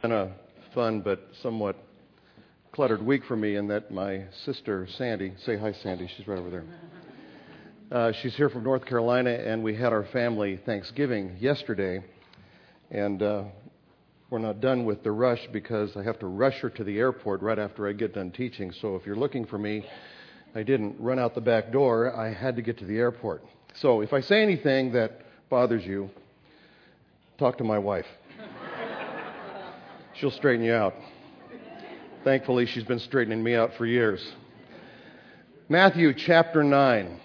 Been a fun but somewhat cluttered week for me in that my sister Sandy, say hi Sandy, she's right over there. She's here from North Carolina, and we had our family Thanksgiving yesterday, and we're not done with the rush because I have to rush her to the airport right after I get done teaching. So if you're looking for me, I didn't run out the back door. I had to get to the airport. So if I say anything that bothers you, talk to my wife. She'll straighten you out. Thankfully, she's been straightening me out for years. Matthew chapter 9.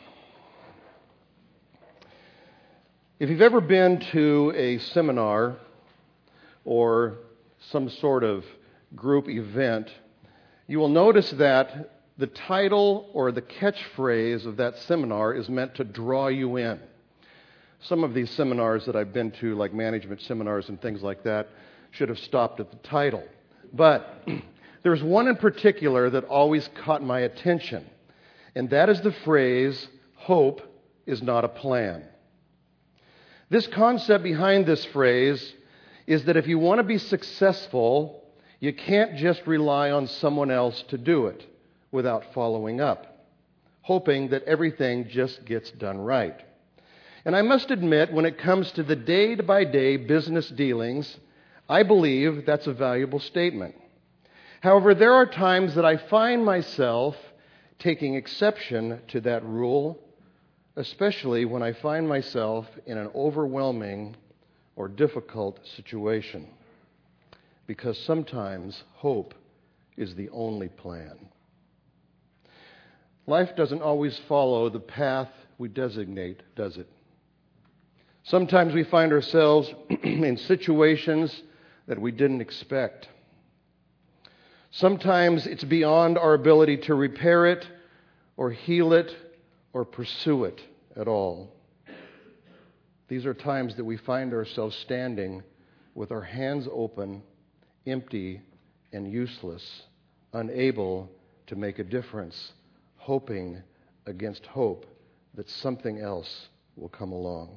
If you've ever been to a seminar or some sort of group event, you will notice that the title or the catchphrase of that seminar is meant to draw you in. Some of these seminars that I've been to, like management seminars and things like that, should have stopped at the title. But there's one in particular that always caught my attention, and that is the phrase, "Hope is not a plan." This concept behind this phrase is that if you want to be successful, you can't just rely on someone else to do it without following up, hoping that everything just gets done right. And I must admit, when it comes to the day-by-day business dealings, I believe that's a valuable statement. However, there are times that I find myself taking exception to that rule, especially when I find myself in an overwhelming or difficult situation, because sometimes hope is the only plan. Life doesn't always follow the path we designate, does it? Sometimes we find ourselves in situations that we didn't expect. Sometimes it's beyond our ability to repair it or heal it or pursue it at all. These are times that we find ourselves standing with our hands open, empty and useless, unable to make a difference, hoping against hope that something else will come along.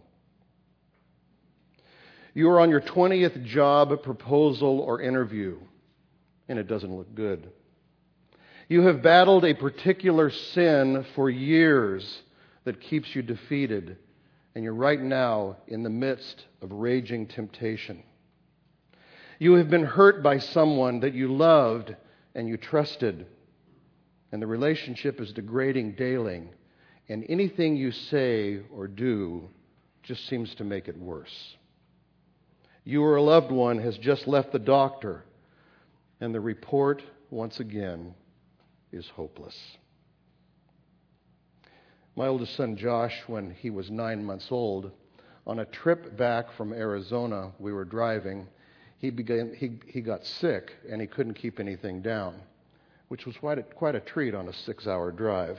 You are on your 20th job proposal or interview, and it doesn't look good. You have battled a particular sin for years that keeps you defeated, and you're right now in the midst of raging temptation. You have been hurt by someone that you loved and you trusted, and the relationship is degrading daily, and anything you say or do just seems to make it worse. You or a loved one has just left the doctor, and the report, once again, is hopeless. My oldest son, Josh, when he was 9 months old, on a trip back from Arizona, we were driving, he got sick, and he couldn't keep anything down, which was quite a treat on a 6-hour drive.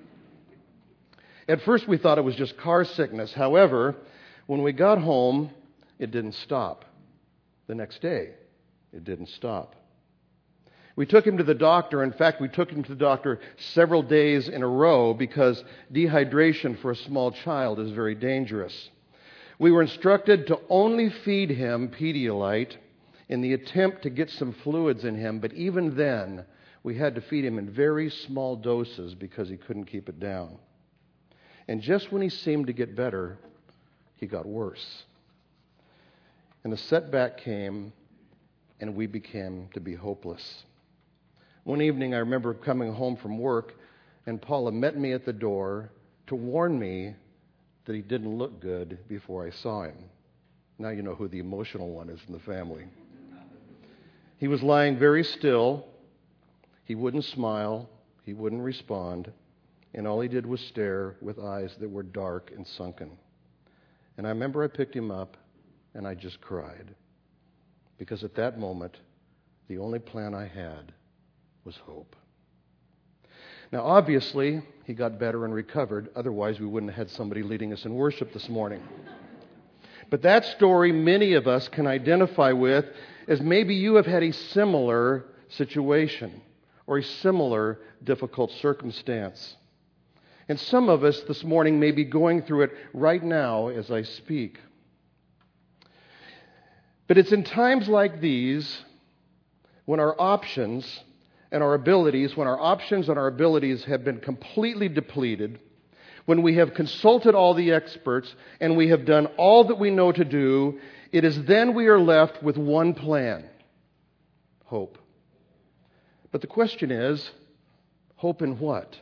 At first, we thought it was just car sickness. However, when we got home, it didn't stop. The next day, it didn't stop. We took him to the doctor. In fact, we took him to the doctor several days in a row because dehydration for a small child is very dangerous. We were instructed to only feed him Pedialyte in the attempt to get some fluids in him, but even then, we had to feed him in very small doses because he couldn't keep it down. And just when he seemed to get better, he got worse. And the setback came, and we became to be hopeless. One evening, I remember coming home from work, and Paula met me at the door to warn me that he didn't look good before I saw him. Now you know who the emotional one is in the family. He was lying very still. He wouldn't smile. He wouldn't respond. And all he did was stare with eyes that were dark and sunken. And I remember I picked him up, and I just cried. Because at that moment, the only plan I had was hope. Now, obviously, he got better and recovered. Otherwise, we wouldn't have had somebody leading us in worship this morning. But that story many of us can identify with, as maybe you have had a similar situation or a similar difficult circumstance. And some of us this morning may be going through it right now as I speak. But it's in times like these when our options and our abilities have been completely depleted, when we have consulted all the experts and we have done all that we know to do, it is then we are left with one plan: hope. But the question is, hope in what?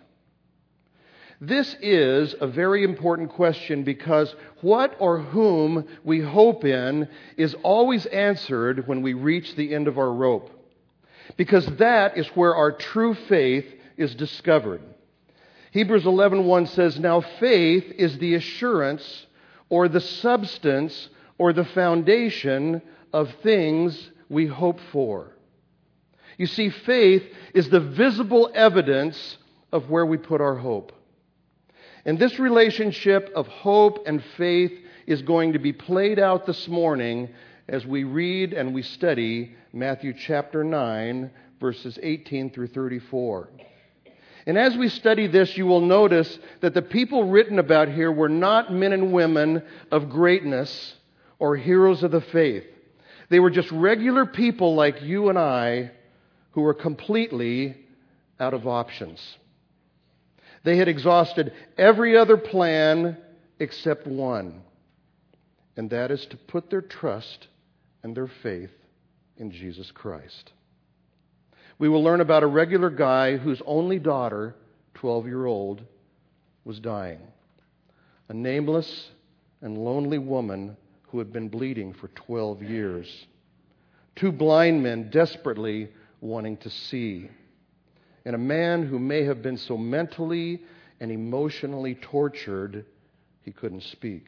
This is a very important question, because what or whom we hope in is always answered when we reach the end of our rope, because that is where our true faith is discovered. Hebrews 11:1 says, "Now faith is the assurance or the substance or the foundation of things we hope for." You see, faith is the visible evidence of where we put our hope. And this relationship of hope and faith is going to be played out this morning as we read and we study Matthew chapter 9, verses 18 through 34. And as we study this, you will notice that the people written about here were not men and women of greatness or heroes of the faith. They were just regular people like you and I who were completely out of options. They had exhausted every other plan except one, and that is to put their trust and their faith in Jesus Christ. We will learn about a regular guy whose only daughter, 12-year-old, was dying. A nameless and lonely woman who had been bleeding for 12 years. Two blind men desperately wanting to see. And a man who may have been so mentally and emotionally tortured he couldn't speak.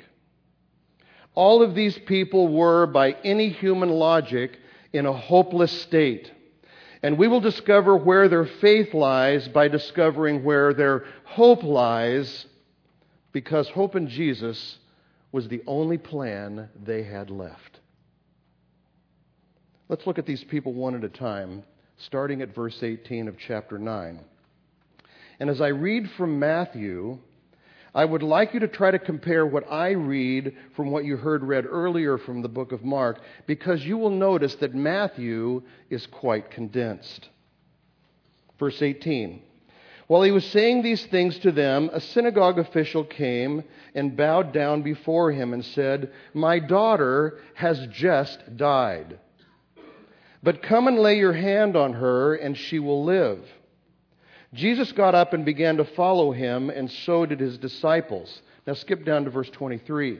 All of these people were, by any human logic, in a hopeless state. And we will discover where their faith lies by discovering where their hope lies, because hope in Jesus was the only plan they had left. Let's look at these people one at a time, starting at verse 18 of chapter 9. And as I read from Matthew, I would like you to try to compare what I read from what you heard read earlier from the book of Mark, because you will notice that Matthew is quite condensed. Verse 18. While he was saying these things to them, a synagogue official came and bowed down before him and said, "My daughter has just died. But come and lay your hand on her, and she will live." Jesus got up and began to follow him, and so did his disciples. Now skip down to verse 23.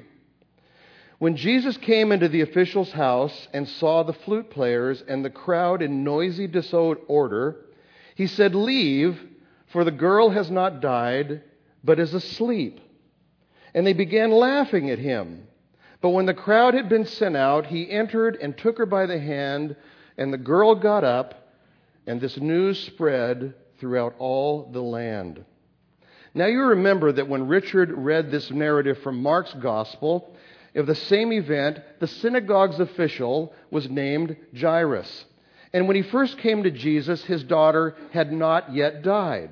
When Jesus came into the official's house and saw the flute players and the crowd in noisy disorder, he said, "Leave, for the girl has not died, but is asleep." And they began laughing at him. But when the crowd had been sent out, he entered and took her by the hand, and the girl got up, and this news spread throughout all the land. Now you remember that when Richard read this narrative from Mark's gospel of the same event, the synagogue's official was named Jairus. And when he first came to Jesus, his daughter had not yet died.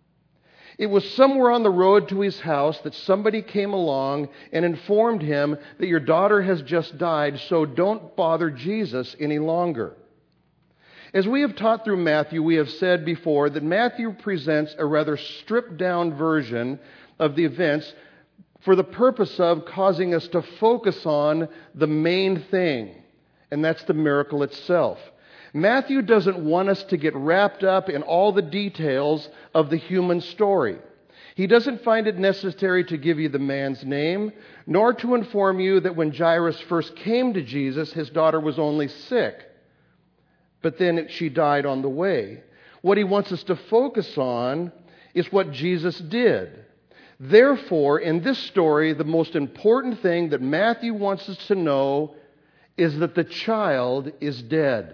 It was somewhere on the road to his house that somebody came along and informed him that your daughter has just died, so don't bother Jesus any longer. As we have taught through Matthew, we have said before that Matthew presents a rather stripped-down version of the events for the purpose of causing us to focus on the main thing, and that's the miracle itself. Matthew doesn't want us to get wrapped up in all the details of the human story. He doesn't find it necessary to give you the man's name, nor to inform you that when Jairus first came to Jesus, his daughter was only sick, but then she died on the way. What he wants us to focus on is what Jesus did. Therefore, in this story, the most important thing that Matthew wants us to know is that the child is dead.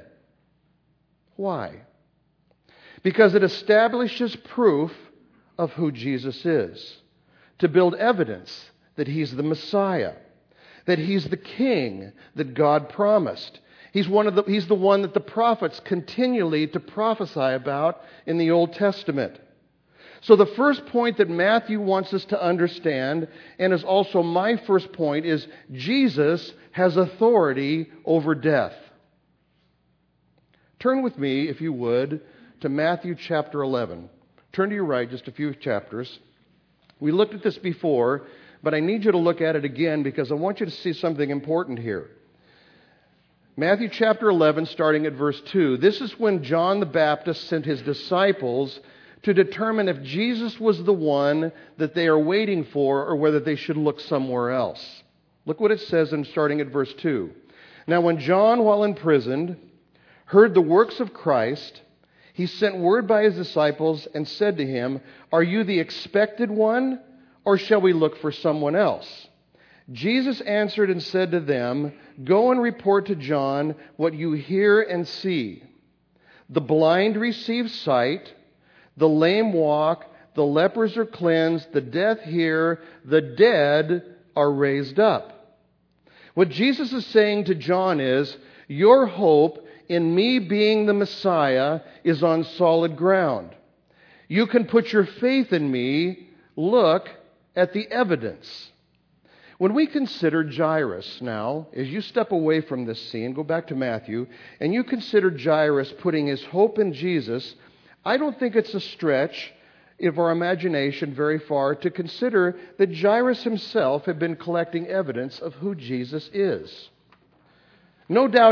Why? Because it establishes proof of who Jesus is, to build evidence that he's the Messiah, that he's the king that God promised. He's the one that the prophets continually to prophesy about in the Old Testament. So the first point that Matthew wants us to understand, and is also my first point, is Jesus has authority over death. Turn with me, if you would, to Matthew chapter 11. Turn to your right just a few chapters. We looked at this before, but I need you to look at it again because I want you to see something important here. Matthew chapter 11, starting at verse 2. This is when John the Baptist sent his disciples to determine if Jesus was the one that they are waiting for or whether they should look somewhere else. Look what it says in starting at verse 2. Now when John, while imprisoned, heard the works of Christ, he sent word by his disciples and said to him, "Are you the expected one, or shall we look for someone else?" Jesus answered and said to them, "Go and report to John what you hear and see. The blind receive sight, the lame walk, the lepers are cleansed, the deaf hear, the dead are raised up." What Jesus is saying to John is, your hope in me being the Messiah is on solid ground. You can put your faith in me. Look at the evidence. When we consider Jairus now, as you step away from this scene, go back to Matthew, and you consider Jairus putting his hope in Jesus, I don't think it's a stretch of our imagination very far to consider that Jairus himself had been collecting evidence of who Jesus is. No doubt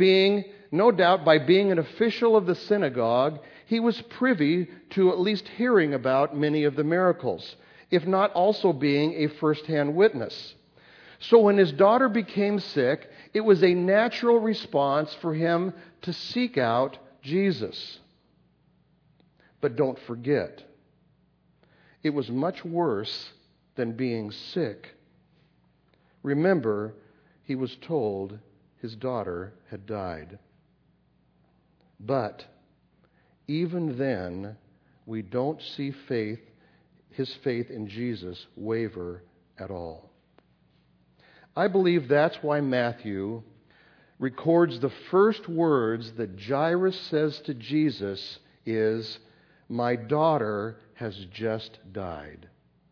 by being an official of the synagogue, he was privy to at least hearing about many of the miracles, if not also being a first-hand witness. So when his daughter became sick, it was a natural response for him to seek out Jesus. But don't forget, it was much worse than being sick. Remember, he was told his daughter had died. But even then, we don't see his faith in Jesus waver at all. I believe that's why Matthew records the first words that Jairus says to Jesus is, "My daughter has just died."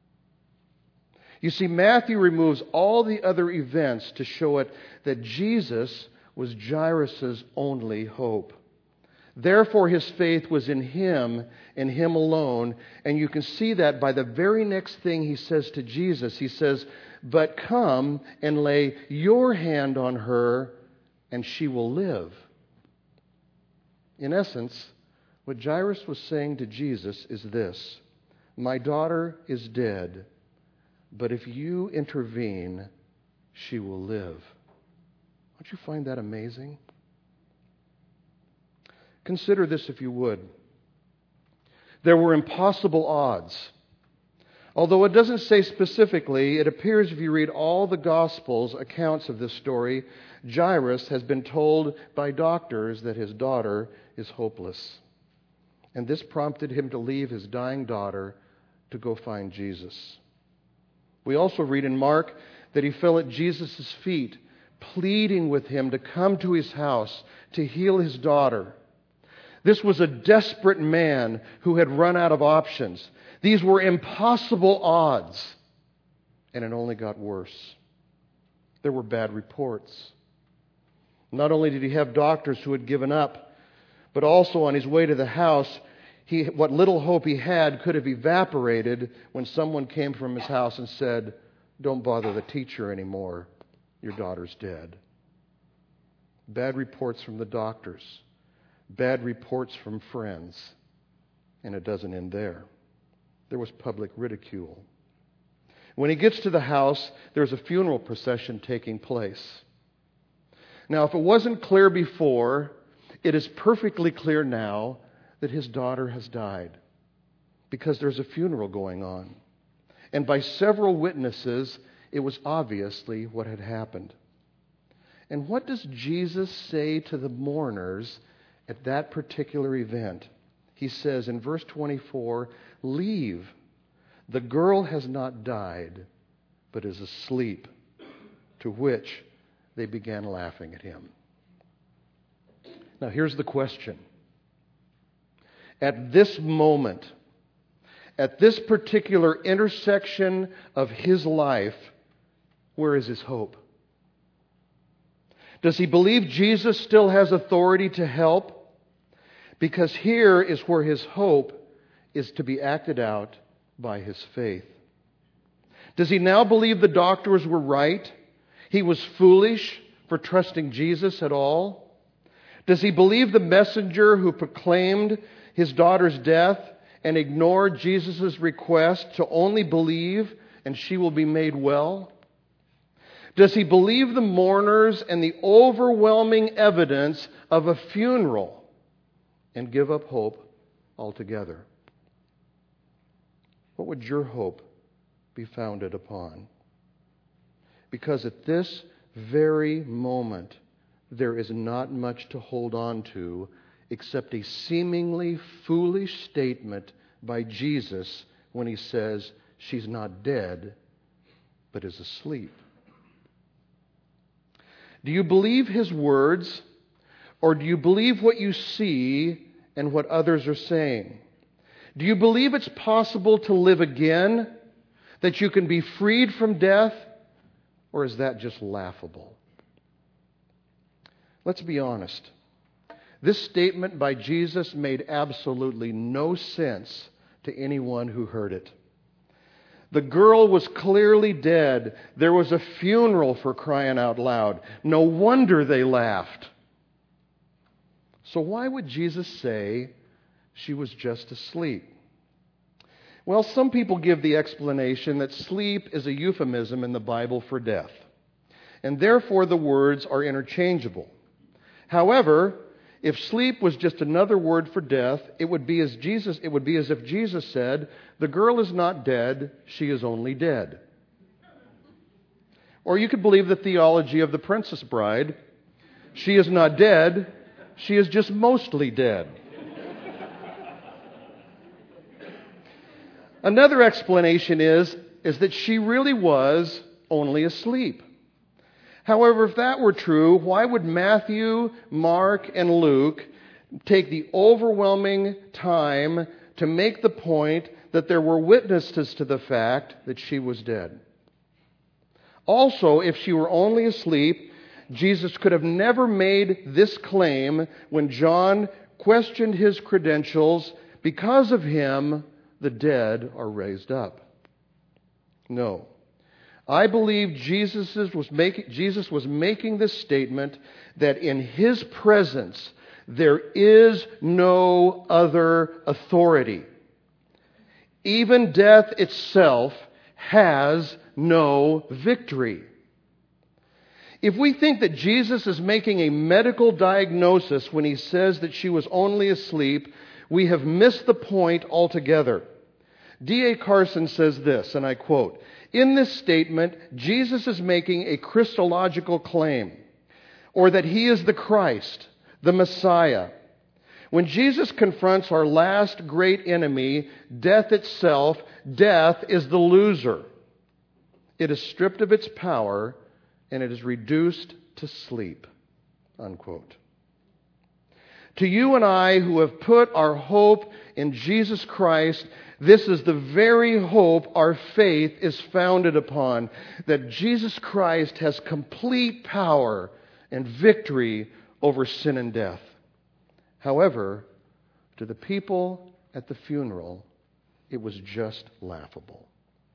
You see, Matthew removes all the other events to show it that Jesus was Jairus' only hope. Therefore, his faith was in him and him alone. And you can see that by the very next thing he says to Jesus. He says, "But come and lay your hand on her, and she will live." In essence, what Jairus was saying to Jesus is this: "My daughter is dead, but if you intervene, she will live." Don't you find that amazing? Consider this if you would. There were impossible odds. Although it doesn't say specifically, it appears if you read all the Gospels' accounts of this story, Jairus has been told by doctors that his daughter is hopeless. And this prompted him to leave his dying daughter to go find Jesus. We also read in Mark that he fell at Jesus' feet, pleading with him to come to his house to heal his daughter. This was a desperate man who had run out of options. These were impossible odds. And it only got worse. There were bad reports. Not only did he have doctors who had given up, but also on his way to the house, what little hope he had could have evaporated when someone came from his house and said, "Don't bother the teacher anymore. Your daughter's dead." Bad reports from the doctors. Bad reports from friends. And it doesn't end there. There was public ridicule. When he gets to the house, there's a funeral procession taking place. Now, if it wasn't clear before, it is perfectly clear now that his daughter has died, because there's a funeral going on. And by several witnesses, it was obviously what had happened. And what does Jesus say to the mourners at that particular event? He says in verse 24, "Leave. The girl has not died, but is asleep." To which they began laughing at him. Now here's the question. At this moment, at this particular intersection of his life, where is his hope? Does he believe Jesus still has authority to help? Because here is where his hope is to be acted out by his faith. Does he now believe the doctors were right? He was foolish for trusting Jesus at all? Does he believe the messenger who proclaimed his daughter's death and ignored Jesus' request to only believe and she will be made well? Does he believe the mourners and the overwhelming evidence of a funeral and give up hope altogether? What would your hope be founded upon? Because at this very moment, there is not much to hold on to except a seemingly foolish statement by Jesus when he says, she's not dead, but is asleep. Do you believe his words, or do you believe what you see and what others are saying? Do you believe it's possible to live again, that you can be freed from death, or is that just laughable? Let's be honest. This statement by Jesus made absolutely no sense to anyone who heard it. The girl was clearly dead. There was a funeral, for crying out loud. No wonder they laughed. So why would Jesus say she was just asleep? Well, some people give the explanation that sleep is a euphemism in the Bible for death, and therefore the words are interchangeable. However, if sleep was just another word for death, it would be as if Jesus said, "The girl is not dead, she is only dead." Or you could believe the theology of the Princess Bride. She is not dead, she is just mostly dead. Another explanation is that she really was only asleep. However, if that were true, why would Matthew, Mark, and Luke take the overwhelming time to make the point that there were witnesses to the fact that she was dead? Also, if she were only asleep, Jesus could have never made this claim when John questioned his credentials. Because of him, the dead are raised up. No. I believe Jesus was making this statement that in his presence there is no other authority. Even death itself has no victory. If we think that Jesus is making a medical diagnosis when he says that she was only asleep, we have missed the point altogether. D.A. Carson says this, and I quote, "In this statement, Jesus is making a Christological claim, or that he is the Christ, the Messiah. When Jesus confronts our last great enemy, death itself, death is the loser. It is stripped of its power, and it is reduced to sleep." Unquote. To you and I who have put our hope in Jesus Christ, this is the very hope our faith is founded upon, that Jesus Christ has complete power and victory over sin and death. However, to the people at the funeral, it was just laughable.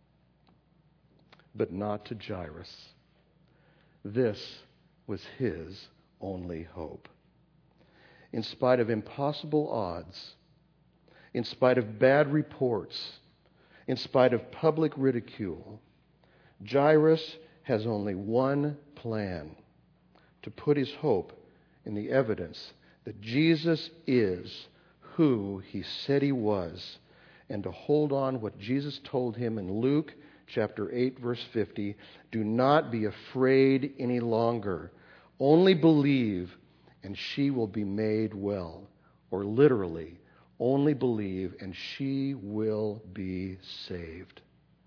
But not to Jairus. This was his only hope. In spite of impossible odds, in spite of bad reports, in spite of public ridicule, Jairus has only one plan: to put his hope in the evidence that Jesus is who he said he was, and to hold on what Jesus told him in Luke chapter 8, verse 50, "Do not be afraid any longer. Only believe, and she will be made well." Or literally, only believe, and she will be saved.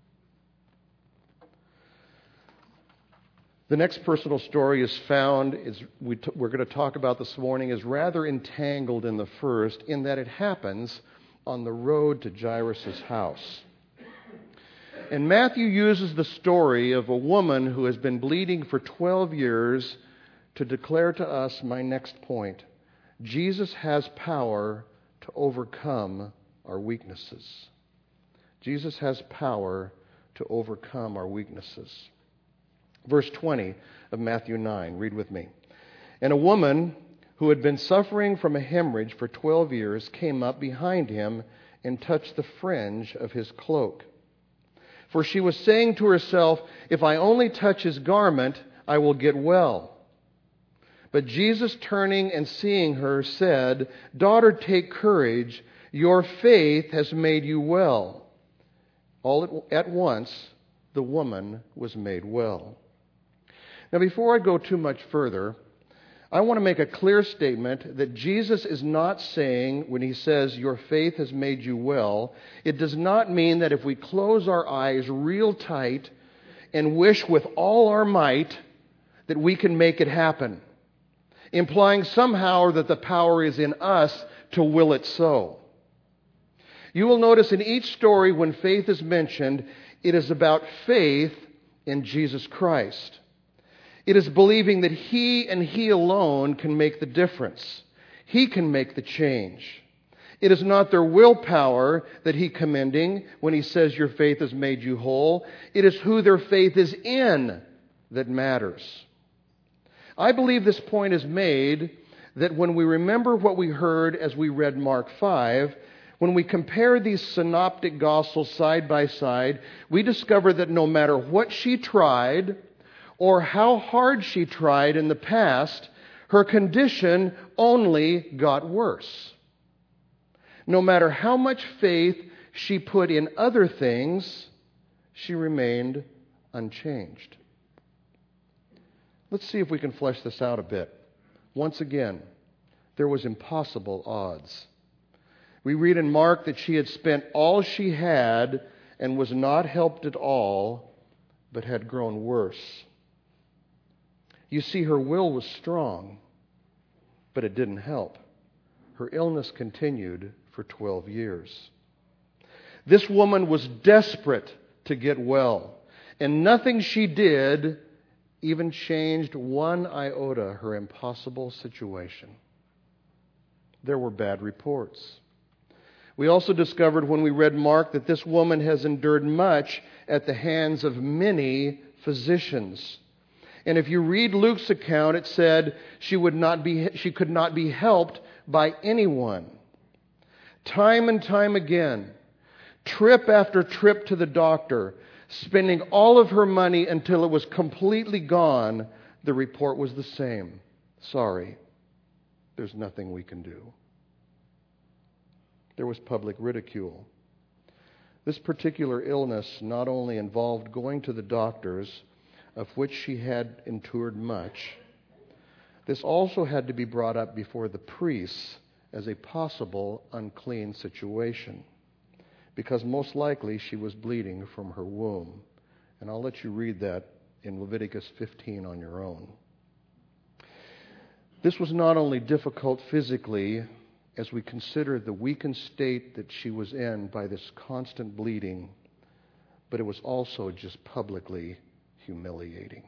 The next personal story we're going to talk about this morning, is rather entangled in the first, in that it happens on the road to Jairus' house. And Matthew uses the story of a woman who has been bleeding for 12 years to declare to us my next point. Jesus has power to overcome our weaknesses. Jesus has power to overcome our weaknesses. Verse 20 of Matthew 9, read with me. And a woman who had been suffering from a hemorrhage for 12 years came up behind him and touched the fringe of his cloak. For she was saying to herself, if I only touch his garment, I will get well. But Jesus, turning and seeing her, said, Daughter, take courage. Your faith has made you well. All at once, the woman was made well. Now, before I go too much further, I want to make a clear statement that Jesus is not saying, when he says, your faith has made you well, it does not mean that if we close our eyes real tight and wish with all our might that we can make it happen, implying somehow that the power is in us to will it so. You will notice in each story when faith is mentioned, it is about faith in Jesus Christ. It is believing that He and He alone can make the difference. He can make the change. It is not their willpower that He's commending when He says your faith has made you whole. It is who their faith is in that matters. I believe this point is made that when we remember what we heard as we read Mark 5, when we compare these synoptic gospels side by side, we discover that no matter what she tried or how hard she tried in the past, her condition only got worse. No matter how much faith she put in other things, she remained unchanged. Let's see if we can flesh this out a bit. Once again, there was impossible odds. We read in Mark that she had spent all she had and was not helped at all, but had grown worse. You see, her will was strong, but it didn't help. Her illness continued for 12 years. This woman was desperate to get well, and nothing she did even changed one iota her impossible situation. There were bad reports. We also discovered when we read Mark that this woman has endured much at the hands of many physicians. And if you read Luke's account, it said she could not be helped by anyone. Time and time again, trip after trip to the doctor, spending all of her money until it was completely gone, the report was the same. Sorry, there's nothing we can do. There was public ridicule. This particular illness not only involved going to the doctors, of which she had endured much, this also had to be brought up before the priests as a possible unclean situation, because most likely she was bleeding from her womb. And I'll let you read that in Leviticus 15 on your own. This was not only difficult physically, as we consider the weakened state that she was in by this constant bleeding, but it was also just publicly humiliating.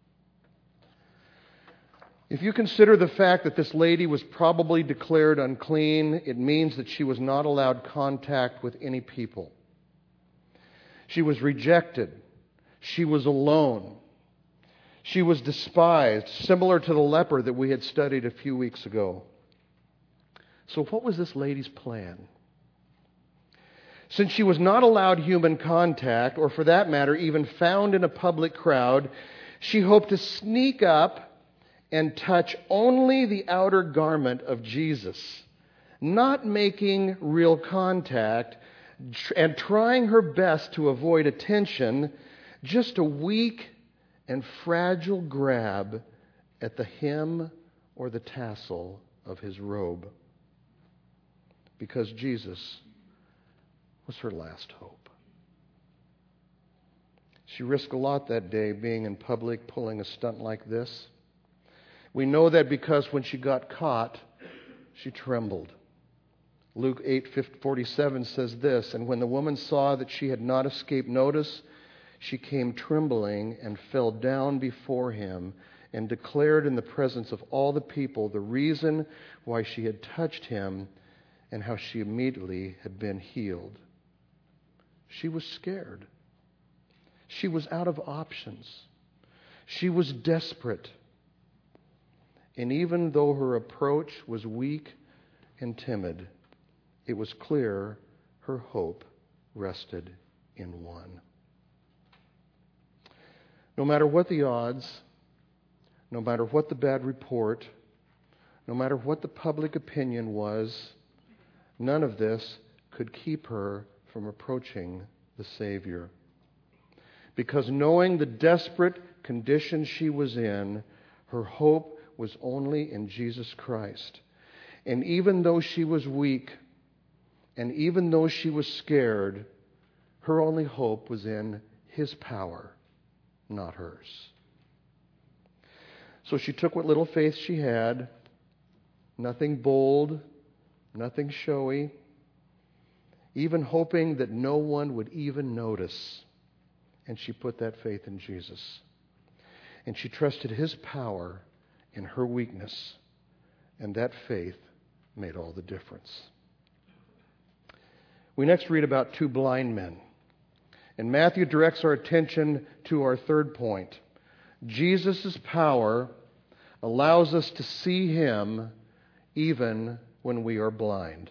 If you consider the fact that this lady was probably declared unclean, it means that she was not allowed contact with any people. She was rejected. She was alone. She was despised, similar to the leper that we had studied a few weeks ago. So what was this lady's plan? Since she was not allowed human contact, or for that matter, even found in a public crowd, she hoped to sneak up and touch only the outer garment of Jesus, not making real contact and trying her best to avoid attention, just a weak and fragile grab at the hem or the tassel of his robe. Because Jesus was her last hope. She risked a lot that day being in public, pulling a stunt like this. We know that because when she got caught, she trembled. Luke 8:47 says this, and when the woman saw that she had not escaped notice, she came trembling and fell down before him and declared in the presence of all the people the reason why she had touched him and how she immediately had been healed. She was scared. She was out of options. She was desperate. And even though her approach was weak and timid, it was clear her hope rested in one. No matter what the odds, no matter what the bad report, no matter what the public opinion was, none of this could keep her from approaching the Savior. Because knowing the desperate condition she was in, her hope was only in Jesus Christ. And even though she was weak, and even though she was scared, her only hope was in His power, not hers. So she took what little faith she had, nothing bold, nothing showy, even hoping that no one would even notice. And she put that faith in Jesus. And she trusted His power in her weakness. And that faith made all the difference. We next read about two blind men. And Matthew directs our attention to our third point. Jesus' power allows us to see Him even when we are blind.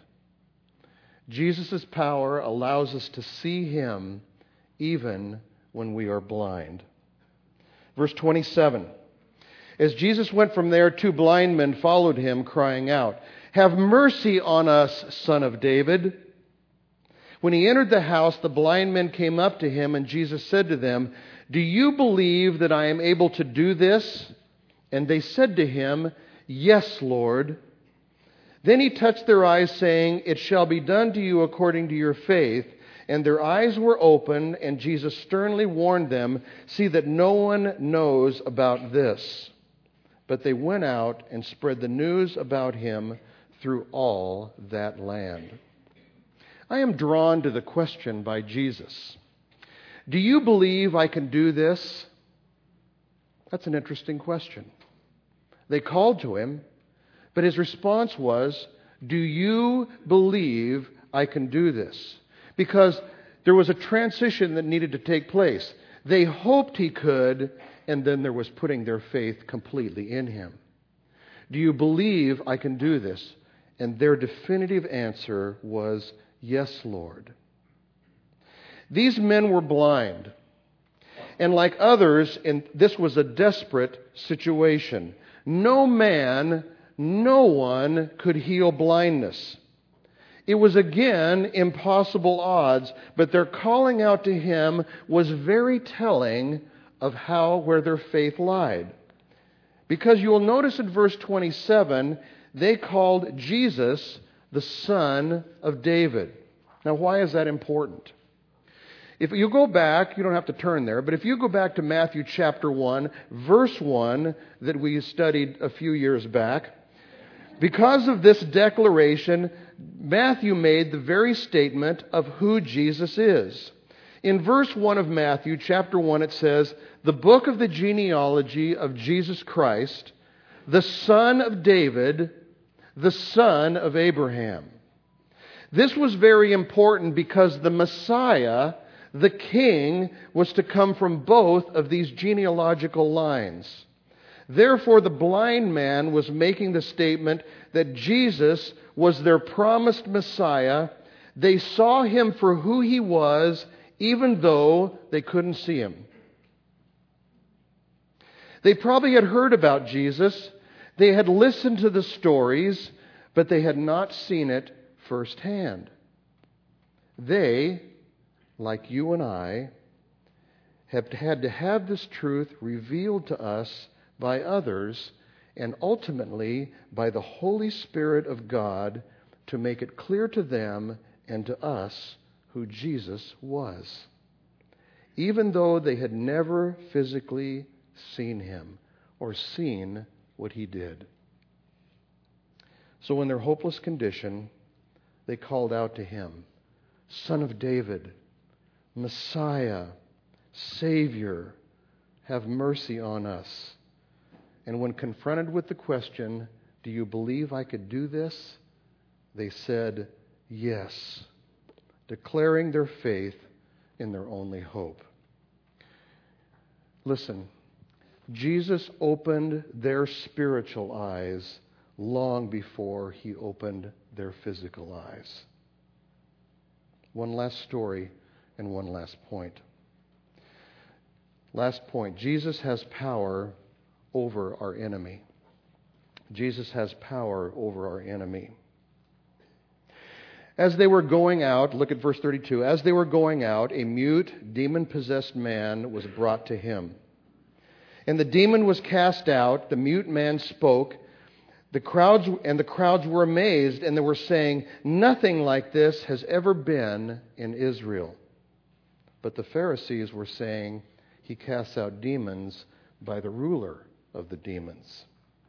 Jesus' power allows us to see Him even when we are blind. Verse 27. As Jesus went from there, two blind men followed Him, crying out, "Have mercy on us, Son of David." When He entered the house, the blind men came up to Him, and Jesus said to them, "Do you believe that I am able to do this?" And they said to Him, "Yes, Lord." Then He touched their eyes, saying, "It shall be done to you according to your faith." And their eyes were opened, and Jesus sternly warned them, "See that no one knows about this." But they went out and spread the news about Him through all that land. I am drawn to the question by Jesus, "Do you believe I can do this?" That's an interesting question. They called to Him, but His response was, "Do you believe I can do this?" Because there was a transition that needed to take place. They hoped He could, and then there was putting their faith completely in Him. "Do you believe I can do this?" And their definitive answer was, "Yes, Lord." These men were blind. And like others, this was a desperate situation. No man, no one could heal blindness. It was again impossible odds, but their calling out to Him was very telling of where their faith lied. Because you'll notice in verse 27, they called Jesus the Son of David. Now, why is that important? If you go back, you don't have to turn there, but if you go back to Matthew chapter 1, verse 1 that we studied a few years back, because of this declaration, Matthew made the very statement of who Jesus is. In verse 1 of Matthew chapter 1, it says, "The book of the genealogy of Jesus Christ, the son of David, the son of Abraham." This was very important because the Messiah, the King, was to come from both of these genealogical lines. Therefore, the blind man was making the statement that Jesus was their promised Messiah. They saw Him for who He was, even though they couldn't see Him. They probably had heard about Jesus. They had listened to the stories, but they had not seen it firsthand. They, like you and I, have had to have this truth revealed to us by others, and ultimately by the Holy Spirit of God, to make it clear to them and to us who Jesus was, even though they had never physically seen Him or seen what He did. So in their hopeless condition, they called out to Him, "Son of David, Messiah, Savior, have mercy on us." And when confronted with the question, "Do you believe I could do this?" they said yes, declaring their faith in their only hope. Listen, Jesus opened their spiritual eyes long before he opened their physical eyes. One last story and one last point. Last point, Jesus has power over our enemy. Jesus has power over our enemy. As they were going out, look at verse 32, as they were going out, a mute, demon-possessed man was brought to him. And the demon was cast out, the mute man spoke, the crowds were amazed, and they were saying, nothing like this has ever been in Israel. But the Pharisees were saying, he casts out demons by the ruler of the demons.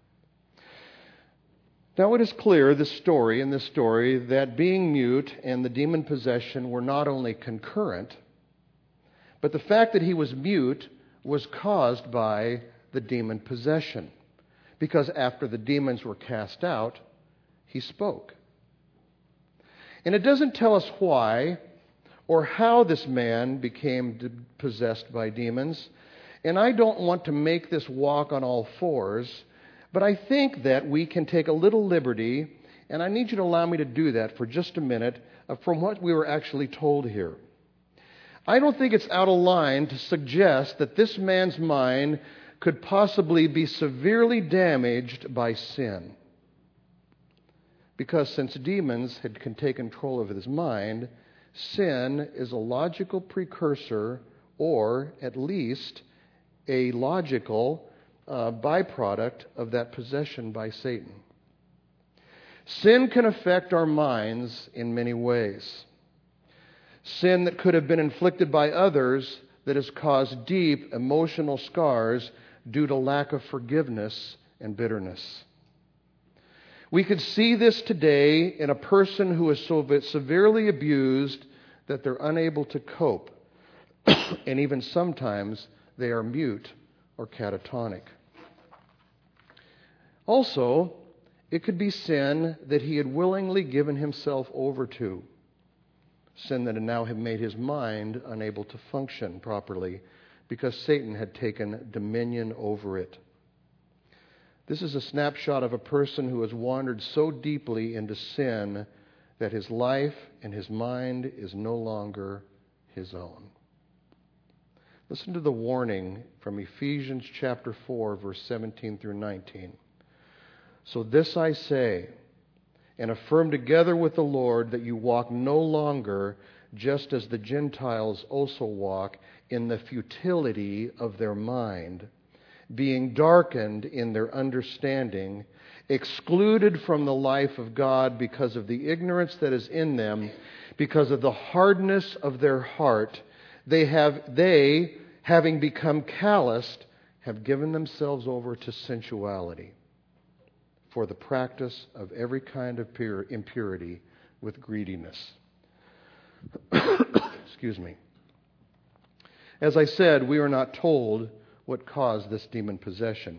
Now it is clear in this story, that being mute and the demon possession were not only concurrent, but the fact that he was mute was caused by the demon possession. Because after the demons were cast out, he spoke. And it doesn't tell us why or how this man became possessed by demons. And I don't want to make this walk on all fours, but I think that we can take a little liberty, and I need you to allow me to do that for just a minute, from what we were actually told here. I don't think it's out of line to suggest that this man's mind could possibly be severely damaged by sin. Because since demons can take control of his mind, sin is a logical precursor, or at least a logical byproduct of that possession by Satan. Sin can affect our minds in many ways. Sin that could have been inflicted by others that has caused deep emotional scars due to lack of forgiveness and bitterness. We could see this today in a person who is so severely abused that they're unable to cope, and even sometimes they are mute or catatonic. Also, it could be sin that he had willingly given himself over to. Sin that now had made his mind unable to function properly because Satan had taken dominion over it. This is a snapshot of a person who has wandered so deeply into sin that his life and his mind is no longer his own. Listen to the warning from Ephesians chapter 4, verse 17 through 19. So this I say, and affirm together with the Lord, that you walk no longer just as the Gentiles also walk in the futility of their mind, being darkened in their understanding, excluded from the life of God because of the ignorance that is in them, because of the hardness of their heart. They, having become calloused, have given themselves over to sensuality, for the practice of every kind of impurity with greediness. Excuse me. As I said, we are not told what caused this demon possession.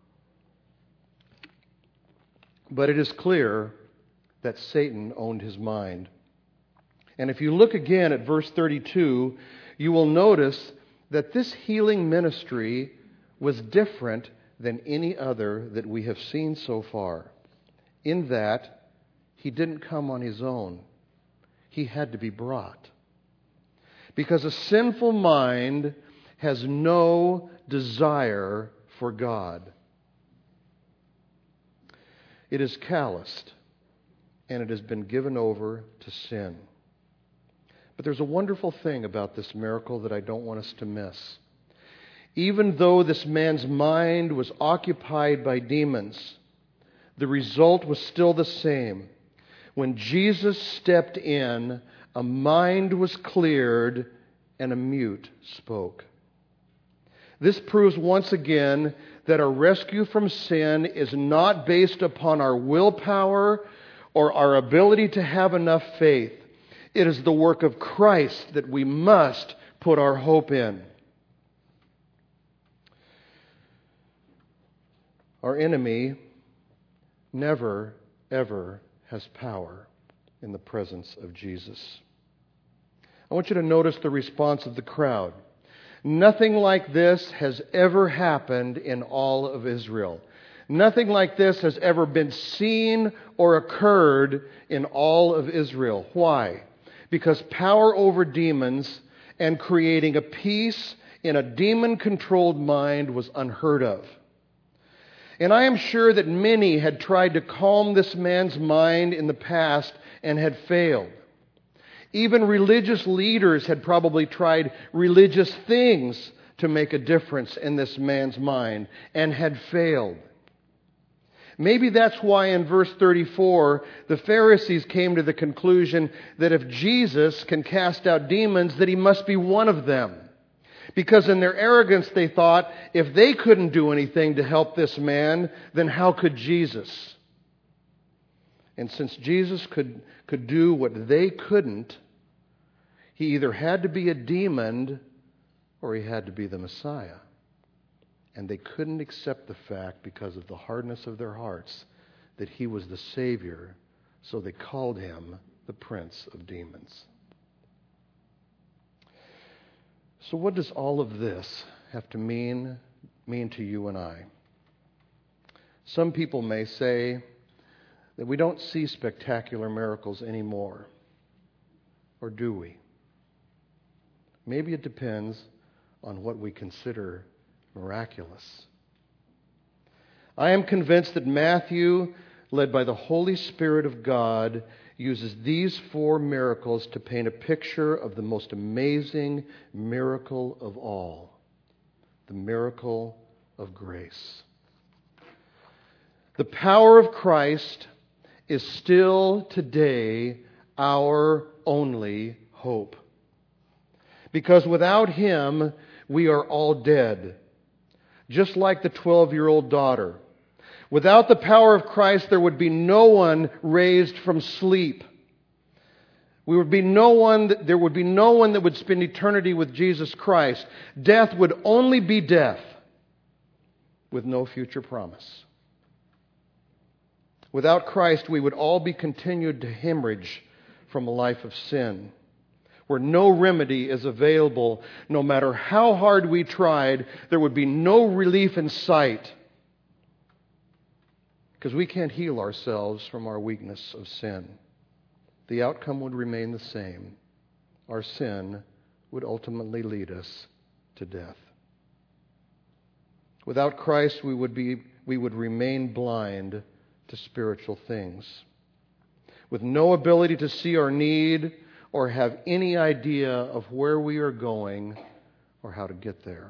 But it is clear that Satan owned his mind. And if you look again at verse 32, you will notice that this healing ministry was different than any other that we have seen so far, in that he didn't come on his own. He had to be brought. Because a sinful mind has no desire for God. It is calloused, and it has been given over to sin. But there's a wonderful thing about this miracle that I don't want us to miss. Even though this man's mind was occupied by demons, the result was still the same. When Jesus stepped in, a mind was cleared and a mute spoke. This proves once again that our rescue from sin is not based upon our willpower or our ability to have enough faith. It is the work of Christ that we must put our hope in. Our enemy never, ever has power in the presence of Jesus. I want you to notice the response of the crowd. Nothing like this has ever happened in all of Israel. Nothing like this has ever been seen or occurred in all of Israel. Why? Because power over demons and creating a peace in a demon-controlled mind was unheard of. And I am sure that many had tried to calm this man's mind in the past and had failed. Even religious leaders had probably tried religious things to make a difference in this man's mind and had failed. Maybe that's why in verse 34, the Pharisees came to the conclusion that if Jesus can cast out demons, that he must be one of them. Because in their arrogance, they thought, if they couldn't do anything to help this man, then how could Jesus? And since Jesus could do what they couldn't, he either had to be a demon or he had to be the Messiah. And they couldn't accept the fact, because of the hardness of their hearts, that he was the Savior, so they called him the Prince of Demons. So what does all of this have to mean to you and I? Some people may say that we don't see spectacular miracles anymore. Or do we? Maybe it depends on what we consider miraculous. I am convinced that Matthew, led by the Holy Spirit of God, uses these 4 miracles to paint a picture of the most amazing miracle of all, the miracle of grace. The power of Christ is still today our only hope. Because without him, we are all dead. Just like the 12-year-old daughter. Without the power of Christ, there would be no one raised from sleep. There would be no one that would spend eternity with Jesus Christ. Death would only be death, with no future promise. Without Christ, we would all be continued to hemorrhage from a life of sin, where no remedy is available. No matter how hard we tried, there would be no relief in sight, because we can't heal ourselves from our weakness of sin. The outcome would remain the same. Our sin would ultimately lead us to death. Without Christ, we would remain blind to spiritual things, with no ability to see our need or have any idea of where we are going or how to get there.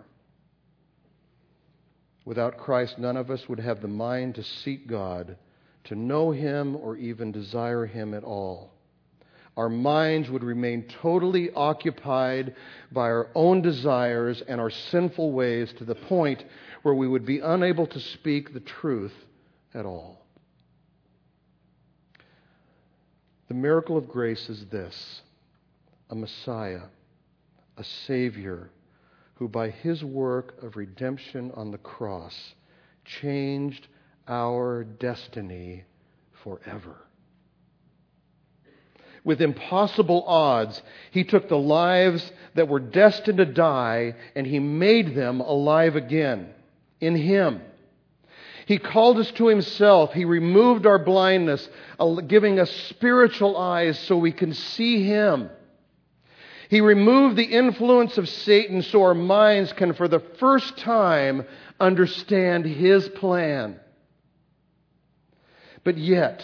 Without Christ, none of us would have the mind to seek God, to know him, or even desire him at all. Our minds would remain totally occupied by our own desires and our sinful ways, to the point where we would be unable to speak the truth at all. The miracle of grace is this: a Messiah, a Savior, who by his work of redemption on the cross changed our destiny forever. With impossible odds, he took the lives that were destined to die and he made them alive again in him. He called us to himself. He removed our blindness, giving us spiritual eyes so we can see him. He removed the influence of Satan so our minds can, for the first time, understand his plan. But yet,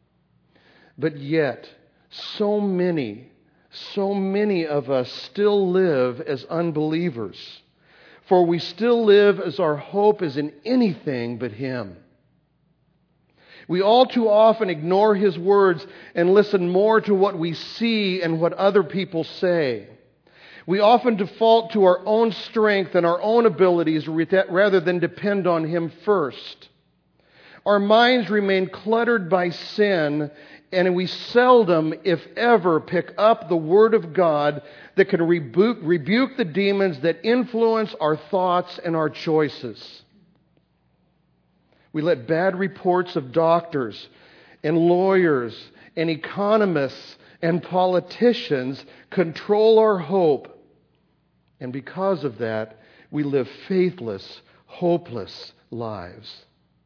so many of us still live as unbelievers. For we still live as our hope is in anything but him. We all too often ignore his words and listen more to what we see and what other people say. We often default to our own strength and our own abilities rather than depend on him first. Our minds remain cluttered by sin, and we seldom, if ever, pick up the Word of God that can rebuke the demons that influence our thoughts and our choices. We let bad reports of doctors and lawyers and economists and politicians control our hope. And because of that, we live faithless, hopeless lives.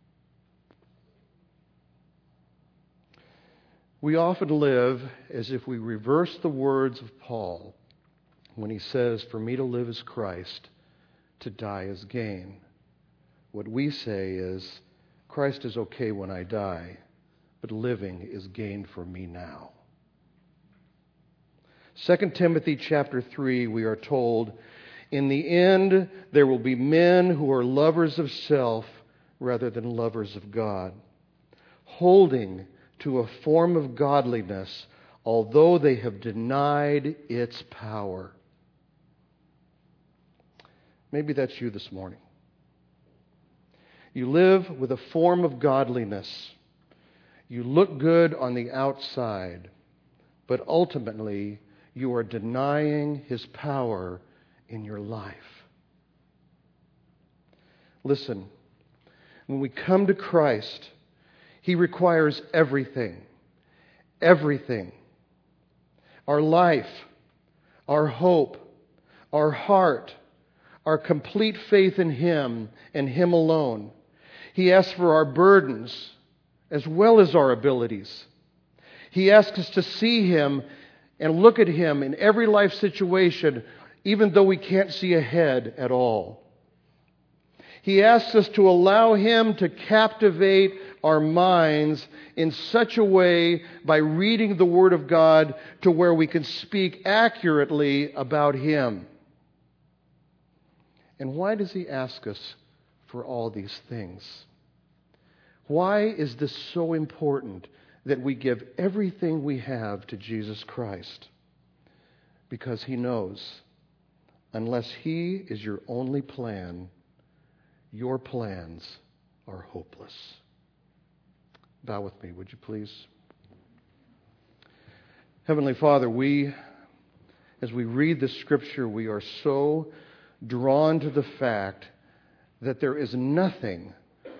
We often live as if we reverse the words of Paul when he says, "For me to live is Christ, to die is gain." What we say is, Christ is okay when I die, but living is gain for me now. 2 Timothy chapter 3, we are told, "In the end, there will be men who are lovers of self rather than lovers of God, holding to a form of godliness, although they have denied its power." Maybe that's you this morning. You live with a form of godliness. You look good on the outside, but ultimately you are denying His power in your life. Listen, when we come to Christ, He requires everything. Everything. Our life, our hope, our heart, our complete faith in Him and Him alone. He asks for our burdens as well as our abilities. He asks us to see Him and look at Him in every life situation, even though we can't see ahead at all. He asks us to allow Him to captivate our minds in such a way by reading the Word of God to where we can speak accurately about Him. And why does He ask us for all these things? Why is this so important that we give everything we have to Jesus Christ? Because He knows, unless He is your only plan, your plans are hopeless. Bow with me, would you please? Heavenly Father, as we read this Scripture, we are so drawn to the fact that there is nothing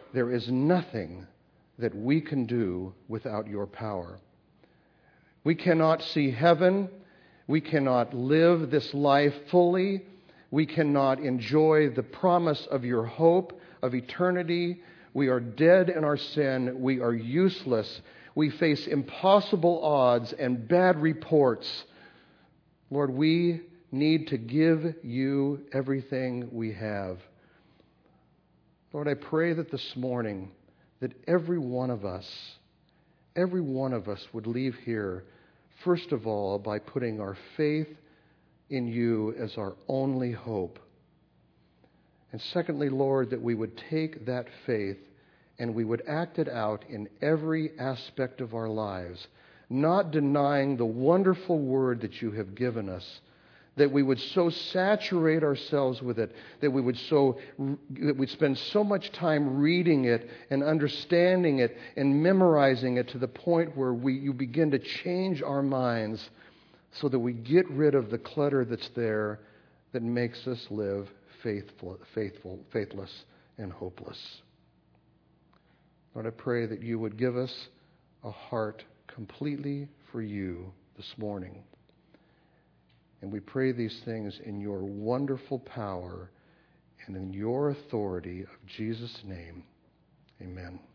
that we can do without your power. We cannot see heaven. We cannot live this life fully. We cannot enjoy the promise of your hope of eternity. We are dead in our sin. We are useless. We face impossible odds and bad reports. Lord, we need to give you everything we have. Lord, I pray that this morning that every one of us would leave here, first of all, by putting our faith in you as our only hope. And secondly, Lord, that we would take that faith and we would act it out in every aspect of our lives, not denying the wonderful word that you have given us, that we would so saturate ourselves with it, that we'd spend so much time reading it and understanding it and memorizing it to the point where you begin to change our minds so that we get rid of the clutter that's there that makes us live faithless, and hopeless. Lord, I pray that you would give us a heart completely for you this morning. And we pray these things in your wonderful power and in your authority of Jesus' name. Amen.